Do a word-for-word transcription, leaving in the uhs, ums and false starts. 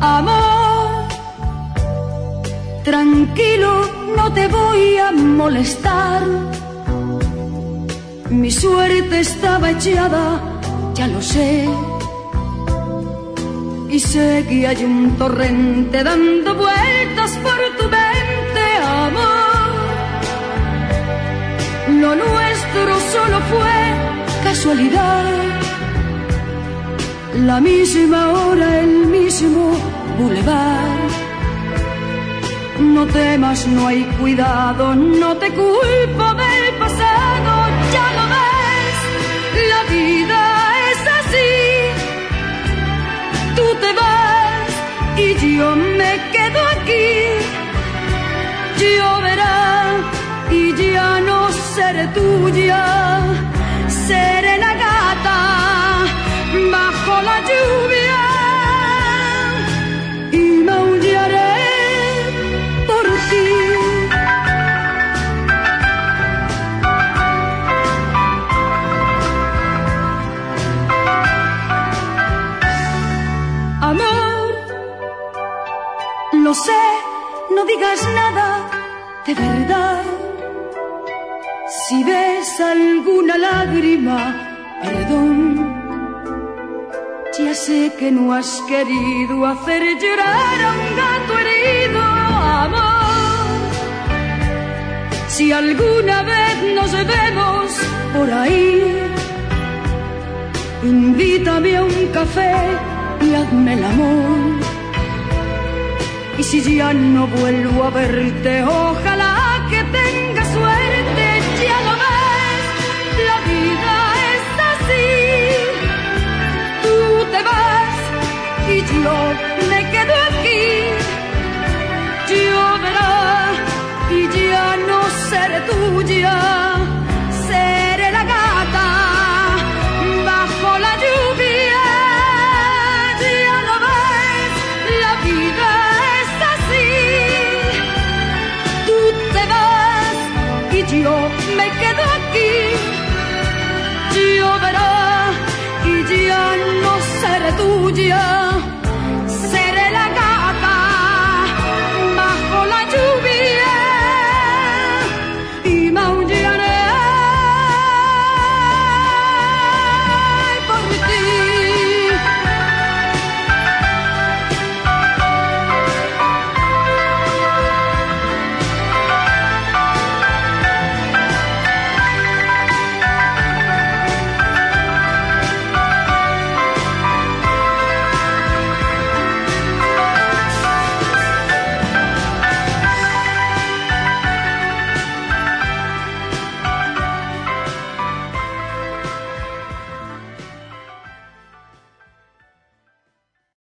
Amor, tranquilo, no te voy a molestar. Mi suerte estaba echada, ya lo sé. Y sé que hay un torrente dando vueltas por tu mente, amor. Lo nuestro solo fue casualidad. La misma hora, el mismo bulevar. No temas, no hay cuidado, no te culpo del pasado. Ya lo ves, la vida es así. Tú te vas y yo me quedo aquí. Lloverá y ya no seré tuya. Seré la gata bajo la lluvia y maullaré por ti. Amor, lo sé, no digas nada de verdad. Si ves alguna lágrima, perdón. Ya sé que no has querido hacer llorar a un gato herido, amor. Si alguna vez nos vemos por ahí, invítame a un café y hazme el amor. Y si ya no vuelvo a verte, ojalá que tengas suerte. Ya lo ves, la vida es así. Tú te vas y yo me quedo aquí. Lloverá y ya no seré tuya. Seré la gata bajo la lluvia. Ya lo ves, la vida es así. Tú te vas y yo me quedo aquí. Lloverá y ya no seré tuya.